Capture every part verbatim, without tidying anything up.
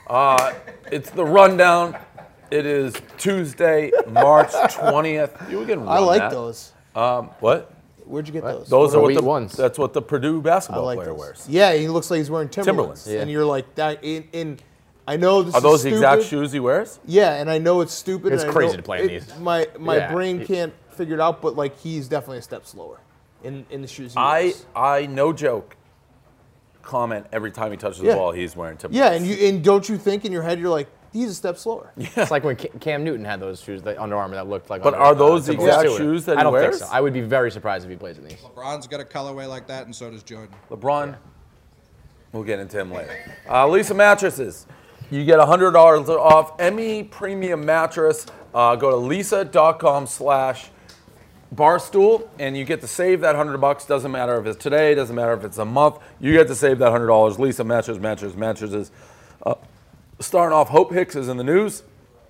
Uh, it's the rundown. It is Tuesday, March twentieth. You can run I like that. those. Um, what? Where'd you get What? those? Those are what Elite the ones. That's what the Purdue I basketball like player those. wears. Yeah, he looks like he's wearing Timberlands. Timberlands. Yeah. And you're like that in in. I know this Are those is the stupid. exact shoes he wears? Yeah, and I know it's stupid. It's and I crazy know to play in it- these. My my Yeah. brain can't figure it out, but like he's definitely a step slower in in the shoes he I wears. I no joke. Comment every time he touches Yeah. the ball, he's wearing Timberlands. Yeah, and you and don't you think in your head you're like he's a step slower? It's like when Ca- Cam Newton had those shoes, the Under Armour that looked like. But Under, are those uh, the Timberlands exact too. shoes that I he don't wears? think so. I would be very surprised if he plays in these. LeBron's got a colorway like that, and so does Jordan. LeBron, we'll get into him later. Uh, Lisa Mattresses, you get one hundred dollars off any premium mattress. Uh, go to lisa.com slash barstool, and you get to save that one hundred bucks. Doesn't matter if it's today, doesn't matter if it's a month. You get to save that one hundred dollars. Lisa Mattress, Mattress, Mattresses. Uh, starting off, Hope Hicks is in the news.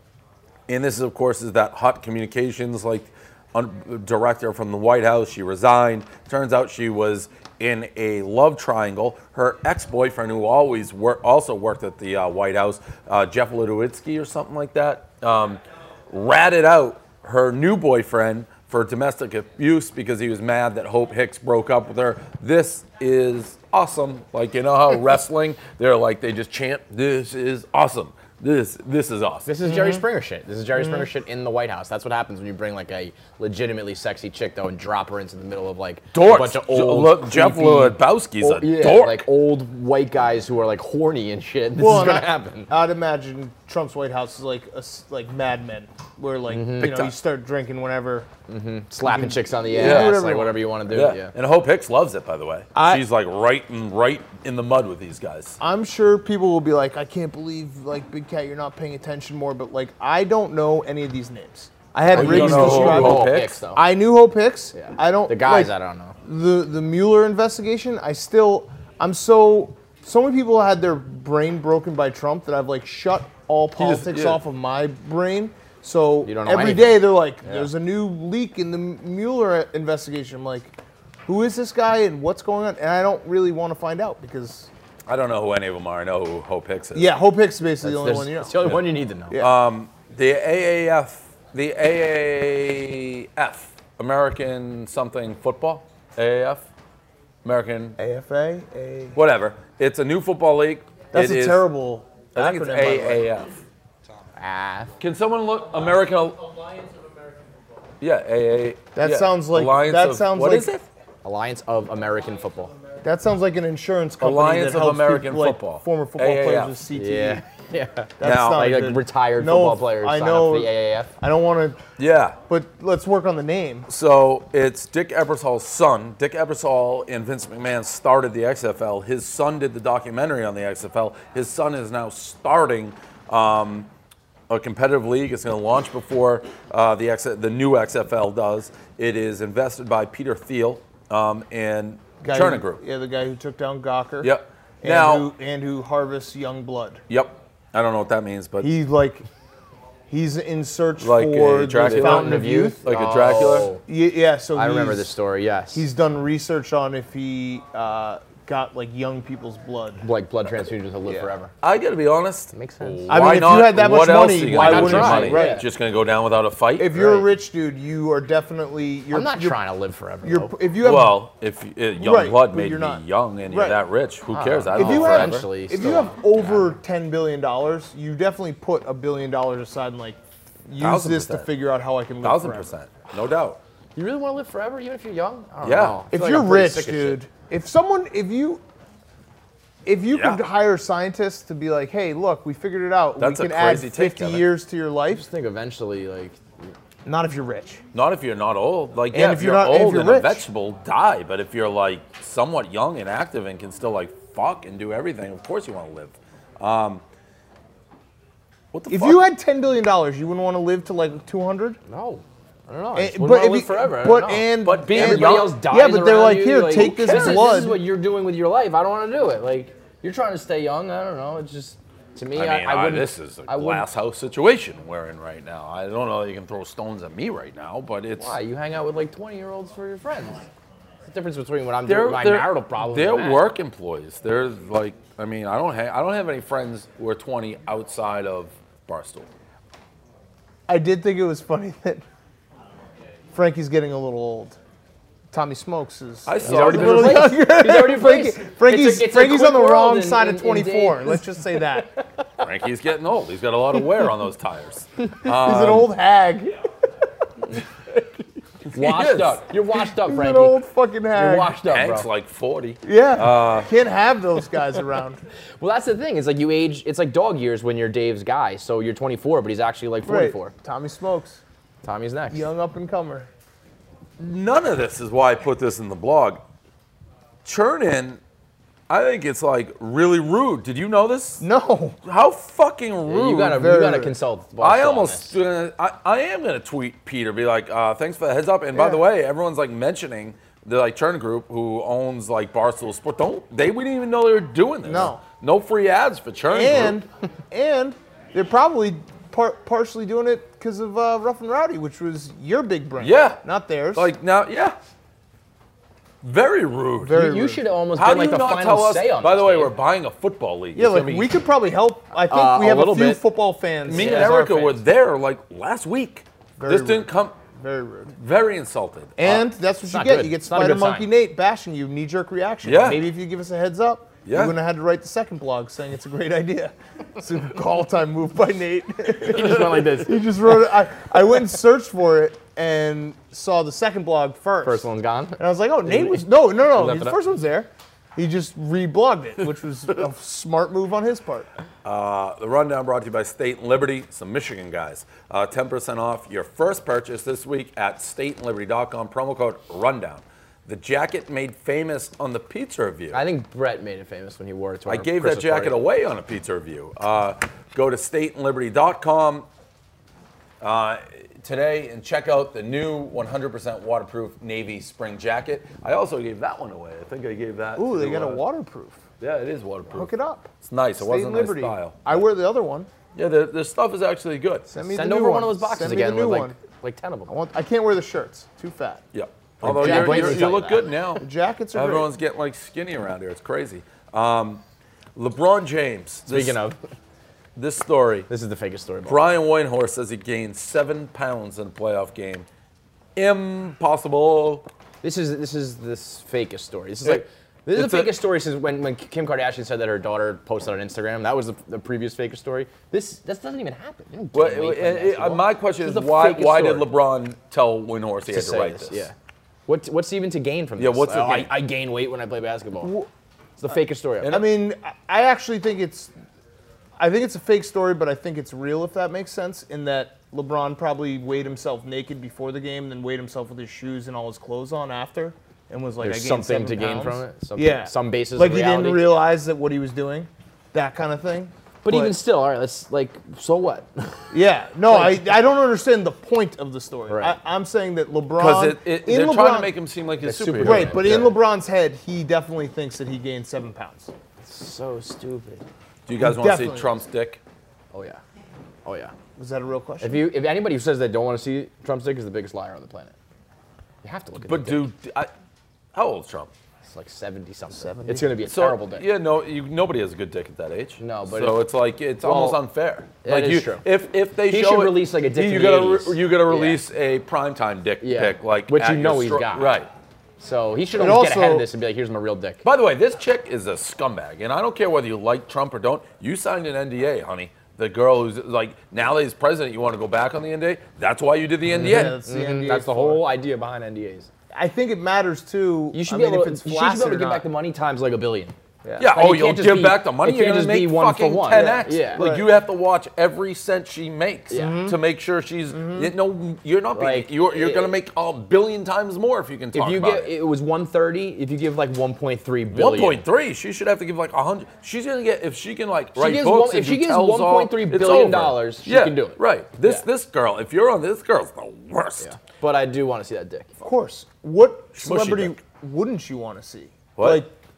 And this, is, of course, is that hot communications like un- director from the White House. She resigned. Turns out she was in a love triangle. Her ex-boyfriend, who always wor- also worked at the uh, White House, uh, Jeff Ludwitsky or something like that, um, ratted out her new boyfriend for domestic abuse because he was mad that Hope Hicks broke up with her. This is awesome. Like, you know how wrestling, they're like, they just chant, this is awesome. This this is awesome. This is Jerry Springer shit. This is Jerry Springer shit in the White House. That's what happens when you bring like a legitimately sexy chick though and drop her into the middle of like Dorks. a bunch of old, Look, Jeff creepy- Lebowski's old- a yeah, dork. like old white guys who are like horny and shit. This Well, is and gonna I- happen. I'd imagine Trump's White House is like a s like Mad Men, where like you Big know time. you start drinking whenever. Slapping chicks on the Yeah. ass, Whatever like you whatever you want to do. yeah. Yeah. And Hope Hicks loves it, by the way. I- She's like right in right in the mud with these guys. I'm sure people will be like, I can't believe like Big Cat, you're not paying attention more. But like, I don't know any of these names. I had Oh, you Riggs don't know who describe. Hope Hope Hicks? Hicks, though. I knew Hope Hicks. Yeah. I don't. The guys, like, I don't know. The the Mueller investigation. I still. I'm so. So many people had their brain broken by Trump that I've like shut all politics yeah. off of my brain. So You don't know every anything. day they're like, there's a new leak in the Mueller investigation. I'm like, who is this guy and what's going on? And I don't really want to find out because, I don't know who any of them are. I know who Hope Hicks is. yeah, Hope Hicks is basically the only There's- one you know. It's the only one you need to know. Yeah. Um, the A A F, the A A F, American something football, A A F, American A F A? A... whatever. It's a new football league. That's It a is- terrible I think it's acronym, by the way. A A F. Ah, Can someone look American? Alliance of American Football. Yeah, A A. That yeah. sounds like- Alliance that of- sounds what like- is it? Alliance of American Football. That sounds like an insurance company Alliance that of helps American people, like, Football. former football A A F. players with C T E. Yeah, yeah. That's Now- not Like, like good. retired No, football players I sign know. up for the A A F. I don't want to, Yeah. but let's work on the name. So it's Dick Ebersol's son. Dick Ebersol and Vince McMahon started the X F L. His son did the documentary on the X F L. His son is now starting um, a competitive league. It's going to launch before uh, the X- the new X F L does. It is invested by Peter Thiel um, and Guy Chernin who- Group. Yeah, the guy who took down Gawker. Yep. And Now- who, and who harvests young blood. Yep. I don't know what that means, but He's like, he's in search Like for a the Dracula? Fountain of Youth. like a Dracula. Oh. Yeah, yeah, so I remember he's- this story. Yes. He's done research on if he uh, got like young people's blood. like blood transfusions to live Yeah. forever. I got to be honest. Makes sense. I mean, Why if you not? had that much what else money, are you why gonna do with wouldn't your you? money? Right. Just going to go down without a fight? If you're a Right. rich dude, you are definitely. You're, I'm not you're, trying to live forever. You're, though. if you have, well, if uh, young Right, blood but made you're me not. young and you're Right. that rich, who cares? I know. don't If you know have- forever. Eventually, if you still- have over ten billion dollars, you definitely put a billion dollars aside and like use Thousand this to percent. figure out how I can live Thousand forever. percent, no doubt. You really want to live forever, even if you're young? I don't Yeah. know. I feel If like you're I'm pretty rich, sick of dude, shit. if someone, if you, if you Yeah. could hire scientists to be like, hey, look, we figured it out. That's a we can add crazy take, fifty Kevin. years to your I life. just think eventually, like, Not if you're rich. Not if you're not old. Like, And yeah, if if you're you're, not- if old you're and a rich. vegetable, die. But if you're like somewhat young and active and can still like fuck and do everything, of course you want to live. Um, what the If fuck? you had ten billion dollars, you wouldn't want to live to like two hundred. no. I don't know. I Eh, just wouldn't want to if live you- forever. I But don't know. and But being and- Everybody young- else dies yeah, but they're around like, you, here, like, take who this cares? blood. This is what you're doing with your life. I don't want to do it. Like, you're trying to stay young. I don't know. It's just, to me, I I, mean, I I- wouldn't. this is a I wouldn't- glass house situation we're in right now. I don't know that you can throw stones at me right now, but it's Why? You hang out with like twenty year olds for your friends. the difference between what I'm They're, doing with my they're- marital problem. They're and that. work employees. They're like, I mean, I don't have, I don't have any friends who are twenty outside of Barstool. I did think it was funny that Frankie's getting a little old. Tommy Smokes is I is saw a already that. been little replaced. younger. He's already Frankie, replaced. Frankie's It's a- it's a Frankie's quick on the world wrong in- side in- of in twenty-four. days. Let's just say that. Frankie's getting old. He's got a lot of wear on those tires. He's an old hag. Washed is. up. You're washed up, He's Frankie. an old fucking hag. You're washed up, Hank's bro. like forty. Yeah. Uh, Can't have those guys around. Well, that's the thing. It's like you age. It's like dog years when you're Dave's guy. So you're twenty-four, but he's actually like Right. forty-four. Tommy Smokes, Tommy's next. young up and comer. None of this is why I put this in the blog. Churn-in, I think it's like really rude. Did you know this? No. How fucking rude. You gotta, very you gotta rude. consult. Barstool I on almost, this. uh, I, I am gonna tweet Peter, be like, uh, thanks for the heads up. And by Yeah. the way, everyone's like mentioning the like Churn Group who owns like Barstool Sport. Don't they? We didn't even know they were doing this. No. no free ads for Churn And Group. and they're probably par- partially doing it because of uh, Rough and Rowdy, which was your big brand. Yeah. Not theirs. Like now, yeah, very rude. Very You, you rude. should almost How get do like you the not final tell us? say on By this, the way, Dave. we're buying a football league. Yeah, It's like gonna be- we could probably help. I think Uh, we a have a, little few bit. football fans. Me as and our Erica were fans. there like last week. Very this rude. didn't come. Very rude. Very insulted. And that's what you not get. good. You get It's not a Spider good Monkey sign. Nate bashing you, knee jerk reaction. Yeah. Maybe if you give us a heads up, Yeah. you wouldn't have had to write the second blog saying it's a great idea. It's a call time move by Nate. He just went like this. He just wrote it. I, I went and searched for it and saw the second blog first. First one's gone. And I was like, oh, Nate was no, no, no. left The it up? first one's there. He just reblogged it, which was a smart move on his part. Uh, the rundown brought to you by State and Liberty, some Michigan guys. Uh, ten percent off your first purchase this week at state and liberty dot com. Promo code rundown. The jacket made famous on the pizza review. I think Brett made it famous when he wore it to our I gave that Christmas jacket party. away on a pizza review. Uh, go to state and liberty dot com uh, today and check out the new one hundred percent waterproof Navy spring jacket. I also gave that one away. I think I gave that. Ooh, to, they got a uh, waterproof. Yeah, it is waterproof. Hook it up. It's nice. It State wasn't and my Liberty. style. I wear the other one. Yeah, the, the stuff is actually good. Send me Send the new over one. one of those boxes Send me again the new with one. like, like ten of them. I, want, I can't wear the shirts. Too fat. Yeah. Although Jack you're, Blake you're, will you tell you look that. good now. The jackets are Everyone's great. getting like skinny around here. It's crazy. Um, LeBron James. This, Speaking of, this story. this is the fakest story. Ball. Brian Windhorst says he gained seven pounds in a playoff game. Impossible. This is this is this fakest story. This is It- like this is it's the a- fakest story since when, when Kim Kardashian said that her daughter posted on Instagram. That was the, the previous fakest story. This this doesn't even happen. You don't Well, gain weight it- playing it- basketball. my question This is the why fakest why did story LeBron tell Windhorst he to had to say write this? this? Yeah. What what's even to gain from this? Yeah, what's the Oh, I, gain? I gain weight when I play basketball. It's the fakest story. I mean, I- I actually think it's, I think it's a fake story, but I think it's real if that makes sense. In that LeBron probably weighed himself naked before the game, then weighed himself with his shoes and all his clothes on after, and was like, There's I gained something seven to gain pounds. from it? Something- yeah, some basis Like of he reality? didn't realize that what he was doing, that kind of thing. but even still, all right. Let's like. So what? yeah, no, I, I don't understand the point of the story. Right. I, I'm saying that LeBron, Because it, it, in they're LeBron, trying to make him seem like a Like superhero. superhero. right, but in Yeah. LeBron's head, he definitely thinks that he gained seven pounds. So stupid. Do you guys want to see Definitely. Trump's dick? Oh yeah. Oh yeah. Was that a real question? If you if anybody who says they don't want to see Trump's dick is the biggest liar on the planet. You have to look at But the dick. dude, I, how old is Trump? It's like seventy something. seventy? It's going to be a So, terrible dick. Yeah, no, you, nobody has a good dick at that age. No, but so if- it's like it's well, almost unfair. that like is you, true. If if they He show should it- release, like, a dick you from gotta the re- eighties. you gotta Yeah. release a primetime dick Yeah. pic, like Which at you know your he's stro- got. right. So he should And almost get ahead of also- this and be like, here's my real dick. By the way, this chick is a scumbag, and I don't care whether you like Trump or don't. You signed an N D A, honey. The girl who's like now that he's president, you want to go back on the N D A? That's why you did the N D A. Yeah, that's the N D A That's the for whole idea behind N D As. I think it matters too. You should I be mean, able if to, it's you should be able flaccid to or give not. back the money times like a billion. Yeah, Like, oh, it you'll can't just give be- back the money. it You're can't gonna just be make one for fucking one. ten Yeah, x. yeah. Like Right. you have to watch every cent she makes Yeah. to make sure she's. You know, you're not being. Like, you're you're it- gonna make a billion times more if you can talk If you about get, it. it was one thirty. If you give like one point three billion. One point three. She should have to give like a hundred. She's gonna get if she can like write gives books. one- and if she do gives tells all, one point three it's billion over. dollars, she yeah, can do it. Right. This Yeah. this girl. If you're on this girl's the worst. Yeah. But I do want to see that dick. Of course. What Smushy celebrity dick. wouldn't you want to see? What? Like,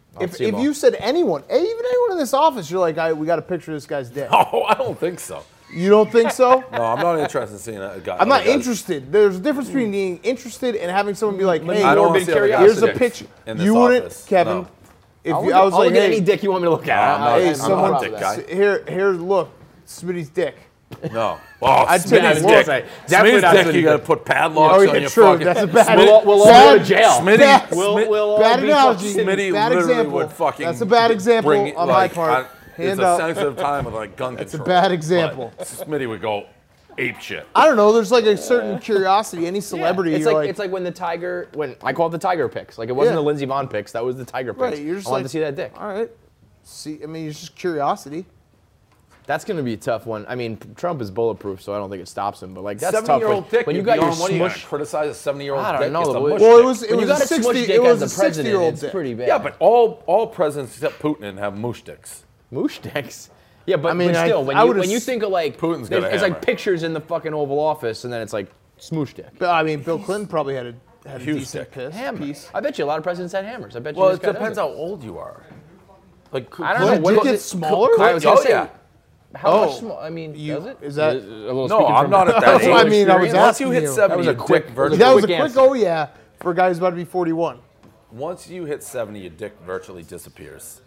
If, see 'em if all. you said anyone, hey, even anyone in this office, you're like, I, we got a picture of this guy's dick. Oh, I don't think so. You don't think so? No, I'm not interested in seeing a guy. I'm not other guys. interested. There's a difference between being interested and having someone be like, hey, I don't morbid want to see other guys' here's a dicks picture. in this You wouldn't, office. Kevin. No. If I'll you, look, I was I'll like, look at hey, any dick you want me to look at. No, I'm not- hey, I'm someone, not a dick guy. here, here, look, Smitty's dick. No. Oh, I'd take Smitty's his dick. word. Say, definitely Smitty's not dick, you Smitty's got to dick. put padlocks Oh, on yeah, your true. fucking... That's a bad. We'll, we'll all bad, go to jail. Smitty, Bad, We'll, Smitty- we'll all bad be analogy. fucking- Smitty Bad literally example. would fucking... That's a bad example bring it, on my like, part. on- Hand it's a up. sensitive time with like gun It's a control. bad example. But Smitty would go ape shit. I don't know. There's like a certain curiosity. Any celebrity, It's you're like, like, it's like when the Tiger, when I call it the Tiger picks. Like it wasn't Yeah. the Lindsey Vonn picks, that was the Tiger picks. right. You're just I wanted like, to see that dick. All right. See, I mean, it's just curiosity. That's going to be a tough one. I mean, Trump is bulletproof, so I don't think it stops him. But like that's tough. seventy-year-old When, dick. when you you'd got be your on, what are you gonna smush, criticize a seventy-year-old I don't dick? know, It's a the mush way- Well, it dick. was it when you was got a a smush sixty. dick It was as a the president, sixty-year-old it's dick. pretty bad. Yeah, but all all presidents except Putin have moosh dicks. moosh dicks. Yeah, but, I mean, but I- still, when I you would've when you s- think of like Putin's got there's- a it's hammer. like pictures in the fucking Oval Office, and then it's like smoosh dick. But I mean, Bill Clinton probably had a had a Huge decent dick. piss Hammer. piece. I bet you a lot of presidents had hammers. I bet you. Well, this it guy depends doesn't. how old you are. Like, I don't Does know. your What dick was get it- smaller? I was gonna Oh, say, yeah. How Oh, much small? I mean, you- does it? is that- A little No, speaking I'm from- not at that That's what I age. mean. I was Experience? Once asking you hit you. seventy, That was a your quick- dick that was a That virtually. was a quick quick answer. oh yeah for a guy who's about to be forty-one. Once you hit seventy, your dick virtually disappears.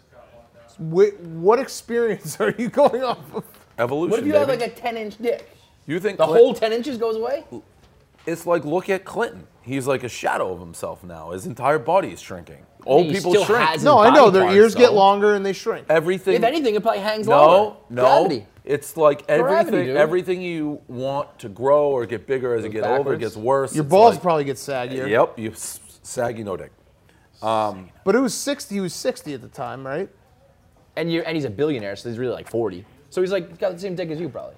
Wh- what experience are you going off of? Evolution. What if you have baby. like a ten inch dick? You think The Clint- whole ten inches goes away? It's like, look at Clinton. He's like a shadow of himself now. His entire body is shrinking. Old he people still shrink. has- No, I know body their parts, ears get though. longer and they shrink. Everything. If anything, it probably hangs no, longer. no. Gravity. It's like Gravity, everything. dude. Everything you want to grow or get bigger as you Goes get older backwards. gets worse. Your It's balls like- probably get saggier. Yep. You s- saggy no dick. But it was sixty. He was sixty at the time, right? And you and he's a billionaire, so he's really like forty. So he's like got the same dick as you probably.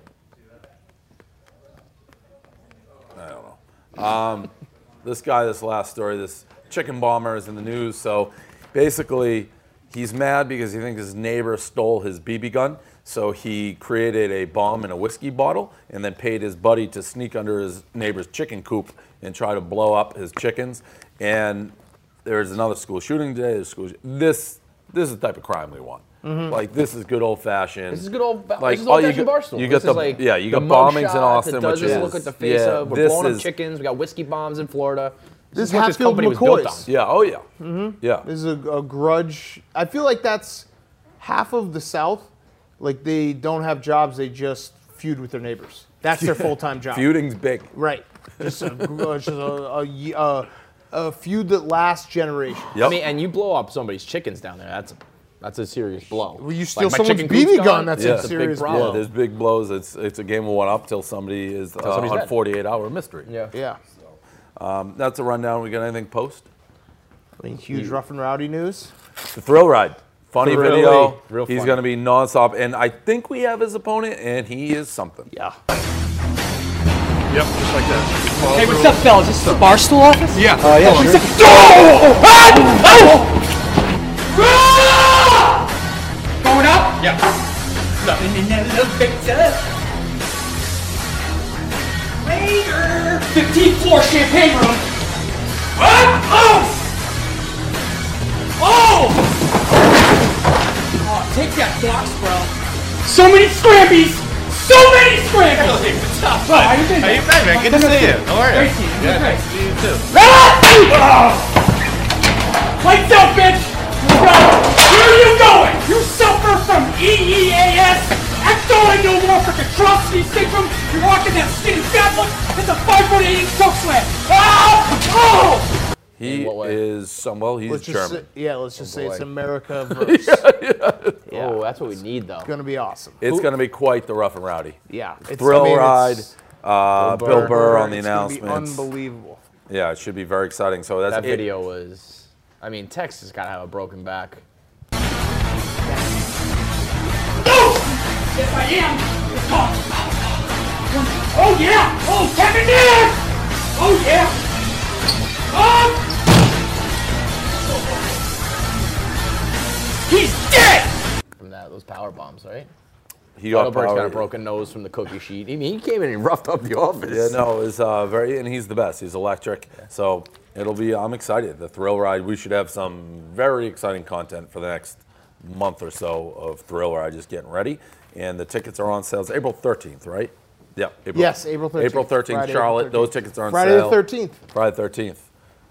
I don't know. Um, this guy, this last story, this chicken bomber is in the news. So basically, he's mad because he thinks his neighbor stole his B B gun. So he created a bomb in a whiskey bottle and then paid his buddy to sneak under his neighbor's chicken coop and try to blow up his chickens. And there's another school shooting today. There's school. This this is the type of crime we want. Like this is good old fashioned. This is good old. Like This is all you old-fashioned got, Barstool. you This got is the like yeah you the got mug bombings in shot Austin, that which doesn't is look at the face yeah, of. We're this blowing is, up chickens. We got whiskey bombs in Florida. This is what this Hatfield company was built on. McCoy's. yeah oh yeah mm-hmm. yeah. This is a, a grudge. I feel like that's half of the South. Like they don't have jobs; they just feud with their neighbors. That's their full-time job. Feuding's big. Right. Just a, just a, a, a, a feud that lasts generations. Yep. I mean, and you blow up somebody's chickens down there. That's a, that's a serious blow. Well, you steal Like, my someone's chicken B B coop's gun, gone, that's a a big serious problem. Yeah, there's big blows. It's it's a game of one up till somebody is uh, somebody's on dead. forty-eight hour mystery. Yeah. Yeah. Um, that's a rundown. We got anything post? I mean, huge rough and rowdy news. The thrill ride. Funny Thrilly. video. Real He's funny. going to be nonstop, and I think we have his opponent, and he is something. Yeah. Yep, just like that. Hey, what's up, fellas? This is the Barstool office? Yeah. Oh, yeah, sure. Going up? Yeah. Nothing in that little picture. Later. fifteenth floor champagne room. What? Oh! Oh! Oh, take that box, bro. So many scrambies! So many scrambies! Hey, what's up? Bro, how you been? How you been, man? Good to see you. How are you? Great seeing you. Yeah, Great. nice to see you too. Ah! Lights out, bitch! Bro, where are you going? You suffer from E E A S, ectoendomorphic atrocity syndrome. You're walking that skinny fat look. It's a five foot eight inch choke slam. Ah! Oh! He In what way? is some. Well, he's Let's just German. say, yeah, let's just say it's boy. America verse. Oh, that's what we need though. Gonna be awesome. It's going to be quite the rough and rowdy. Yeah. It's, Thrill I mean, ride. it's- Uh, Bill Bill Burr. Burr on the it's gonna be announcements. unbelievable. Yeah, it should be very exciting. So that's That it. video was. I mean, Tex has got to have a broken back. Yes, I am. Oh, oh yeah. Oh, Kevin Nash. Oh yeah. Oh. He's dead. From that, those power bombs, right? He got Edelberg's got power- a broken nose from the cookie sheet. I mean, he came in and roughed up the office. Yeah, no, it's uh, very, and he's the best. He's electric. So It'll be. I'm excited. The thrill ride. We should have some very exciting content for the next month or so of thrill ride. Just getting ready, and the tickets are on sale. It's April thirteenth, right? Yeah. April, Yes, April thirteenth. April thirteenth, Friday, Charlotte. April Those tickets are on Friday sale. the thirteenth. Friday the thirteenth.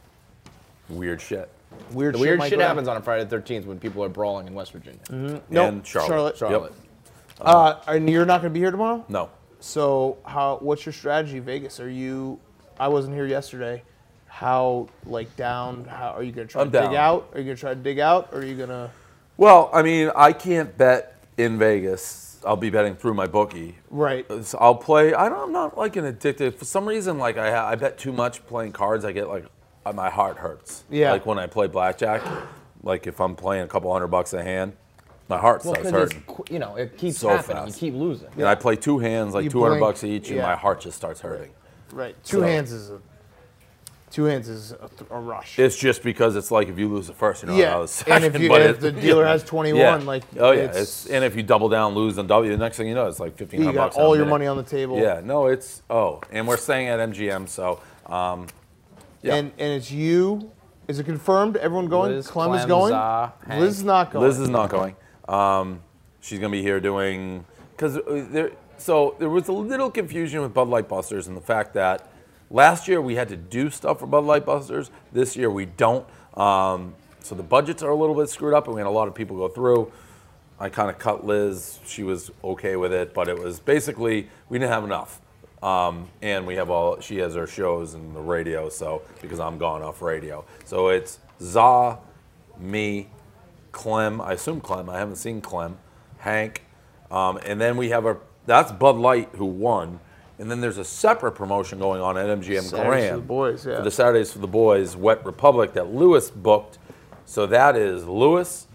Weird shit. Weird The shit, weird might shit go down. happens on a Friday the thirteenth when people are brawling in West Virginia. Nope, And Charlotte. Charlotte. Charlotte. Yep. Uh, and you're not going to be here tomorrow? No. So how? What's your strategy, Vegas? Are you? I wasn't here yesterday. How like down? How are you going to try I'm to dig down. out? Are you going to try to dig out? Or are you going to? Well, I mean, I can't bet in Vegas. I'll be betting through my bookie. Right. So I'll play. I don't, I'm not like an addicted. For some reason, like I, ha- I bet too much playing cards. I get like uh, my heart hurts. Yeah. Like when I play blackjack, like if I'm playing a couple hundred bucks a hand, my heart Well, starts 'cause it's, hurting. qu- you know, it keeps So happening. fast. You keep losing. And I play two hands, like You two hundred blink, bucks each, and yeah. my heart just starts hurting. Right. Two So- hands is a. Two hands is a, th- a rush. It's just because it's like if you lose the first, you know yeah. how the second. And if, you, but and it- if the dealer has twenty-one, yeah. like oh yeah, it's, it's, and if you double down, lose, and double, the next thing you know, it's like fifteen you hundred got bucks. in a all your minute. money on the table. Yeah, no, it's oh, and we're staying at M G M, so um, yeah. And and it's you. Is it confirmed? Everyone going? Liz, Clem is Clem, going. Za, Hank. Liz is not going. Liz is not going. Um, she's gonna be here doing because there. So there was a little confusion with Bud Light Busters and the fact that last year we had to do stuff for Bud Light Busters. This year we don't. Um, so the budgets are a little bit screwed up, and we had a lot of people go through. I kind of cut Liz. She was okay with it, but it was basically we didn't have enough. Um, and we have all. She has her shows and the radio. So because I'm gone off radio, so it's Za, me, Clem. I assume Clem. I haven't seen Clem. Hank, um, and then we have a. That's Bud Light who won. And then there's a separate promotion going on at M G M Saturdays Grand for the boys, yeah. for the Saturdays for the Boys, Wet Republic that Lewis booked. So that is Lewis,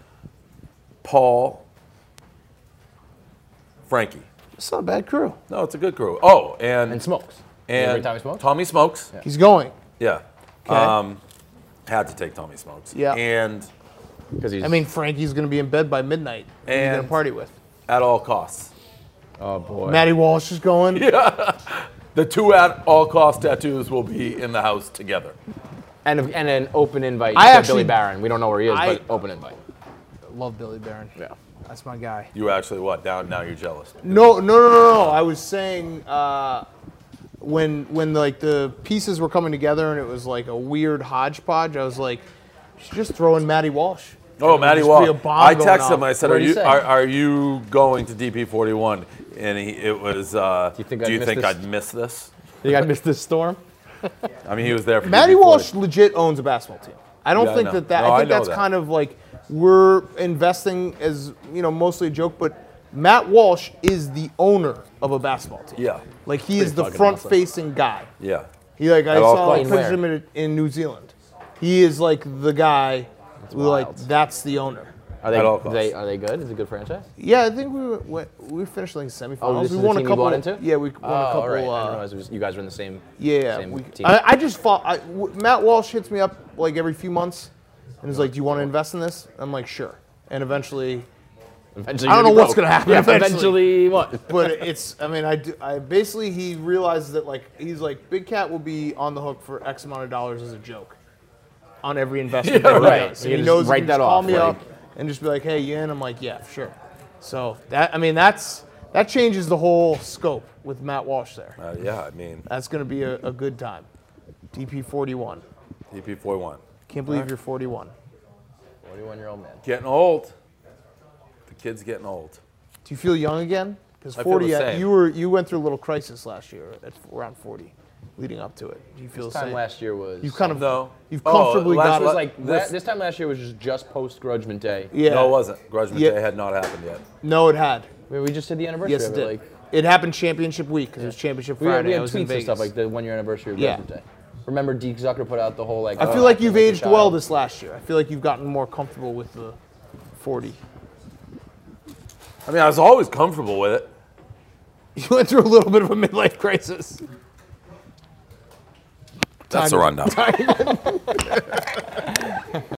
Paul, Frankie. It's not a bad crew. No, it's a good crew. Oh, and And smokes. and Every time he smokes? Tommy Smokes. He's going. Yeah. Okay. Um, had to take Tommy Smokes. Yeah. And Because he's. I mean, Frankie's going to be in bed by midnight. Who are you going And- to party with? at all costs. oh boy. Matty Walsh is going. The two at all cost tattoos will be in the house together. And, and an open invite I to actually- Billy Barron. We don't know where he is, I- but open invite. Love Billy Barron. Yeah. That's my guy. You actually what? Down now you're jealous. No, no, no, no, no. I was saying uh, when when like the pieces were coming together and it was like a weird hodgepodge. I was like, you should just throw in Matty Walsh. Oh, And Matty just be a Walsh. bomb I going texted him. off. I said, What "Are did he you say? are, are you going to D P forty-one?" And he, it was. Uh, Do you think do I'd you miss think this? I'd miss this? You got missed this storm? I mean, he was there for Matty D P forty. Walsh legit owns a basketball team. I don't Yeah, I think know. that that. No, I I think know that's that. kind of like we're investing as you know mostly a joke, but Matt Walsh is the owner of a basketball team. Yeah. Like he is the fucking front-facing guy. Yeah. He like I At all saw like, costs. pictures of him in, in New Zealand. He is like the guy who like wild. that's the owner. Are they, At all are they costs. are they good? Is it a good franchise? Yeah, I think we went, we finished like semifinals. Oh, this we is the won a team you couple. bought into? Yeah, we won Oh, a couple. all right. I didn't uh, realize it was, you guys were in the same. yeah, same we, team. I, I just fought. I, w- Matt Walsh hits me up like every few months, and is like, "Do you want to invest in this?" I'm like, "Sure." And eventually, Eventually I don't you'll know be what's broke. gonna happen Yeah, eventually. eventually what? but it's. I mean, I, do, I basically he realizes that like he's like Big Cat will be on the hook for X amount of dollars as a joke on every investment that he right. does. You And he just knows he write can that just call off, me like- up and just be like, "Hey, you in?" I'm like, "Yeah, sure." So that I mean that's that changes the whole scope with Matt Walsh there. Uh, yeah. I mean, That's going to be a, a good time. D P forty-one. D P forty-one. Can't believe you're forty-one. forty-one-year-old man. Getting old. The kid's getting old. Do you feel young again? Because I feel forty, the uh, same. you were you went through a little crisis last year at around forty, leading up to it. Do you feel This the time same? last year was. You've kind of No. you've Oh, comfortably last got It was la- like this- this, this time last year was just just post Grudgment Day. yeah. No, it wasn't. Grudgment Yeah. Day had not happened yet. No, it had. I mean, we just did the anniversary Yes, of it it. did. Like, It happened championship week because it was championship we had, Friday. we I had was tweets in and Vegas. stuff like the one year anniversary of Yeah. Grudgment Day. Remember, Deke Zucker put out the whole like. I oh, feel like acting you've a aged child. well this last year. I feel like you've gotten more comfortable with the forty. I mean, I was always comfortable with it. You went through a little bit of a midlife crisis. That's Time the to- rundown.